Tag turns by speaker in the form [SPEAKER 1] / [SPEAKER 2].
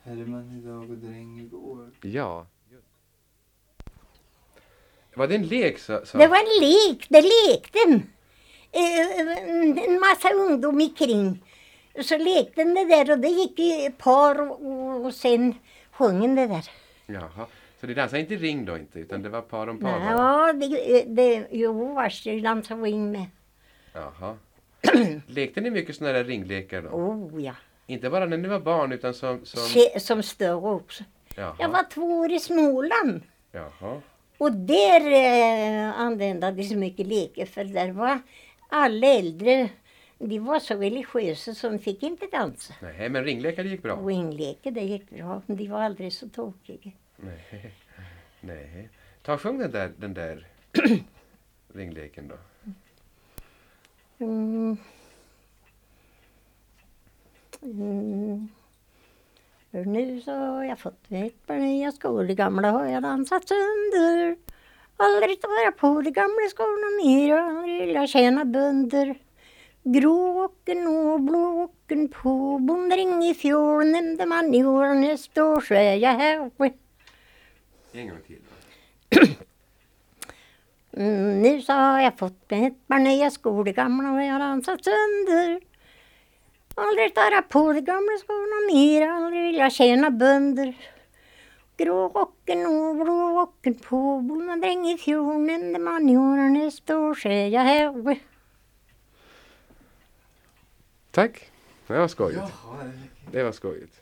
[SPEAKER 1] Herman idag och dräng igår.
[SPEAKER 2] Ja. Var det en lek så?
[SPEAKER 3] Det var en lek, det lekte en massa ungdom kring. Så lekte det där och det gick i par och sen sjöng det där.
[SPEAKER 2] Jaha. Så det dansade inte ring då inte, utan det var par om par?
[SPEAKER 3] Ja, jo, varsin dansade ring med.
[SPEAKER 2] Jaha. Lekte ni mycket sådana där ringlekar då?
[SPEAKER 3] Oh ja.
[SPEAKER 2] Inte bara när ni var barn utan
[SPEAKER 3] Som större också.
[SPEAKER 2] Jaha.
[SPEAKER 3] Jag var 2 år i Småland.
[SPEAKER 2] Jaha.
[SPEAKER 3] Och där använde de så mycket leker för där var alla äldre, de var så religiösa som fick inte dansa.
[SPEAKER 2] Nej, men ringlekar gick bra?
[SPEAKER 3] Ringleker, det gick bra, men de var aldrig så tokiga.
[SPEAKER 2] Nej. Nej. Ta och sjung den där ringleken då.
[SPEAKER 3] För nu så har jag fått ett par nya skor, de gamla har jag dansat sönder. Aldrig tar jag på de gamla skorna mer, aldrig vill jag tjäna bönder. Gråken och blåken på bondring i fjol, nämnde man i år nästa år så är jag här.
[SPEAKER 2] En gång till.
[SPEAKER 3] Nu så har jag fått ett par nya skor, de gamla har jag dansat sönder. Aldrig tar jag på de gamla skorna mer, aldrig vill jag tjäna bönder. Gråken och blåken på bondring i fjol, nämnde man i år nästa år så är jag här.
[SPEAKER 2] Tack. Det var skojigt.
[SPEAKER 1] Jaha,
[SPEAKER 2] Det var skojigt.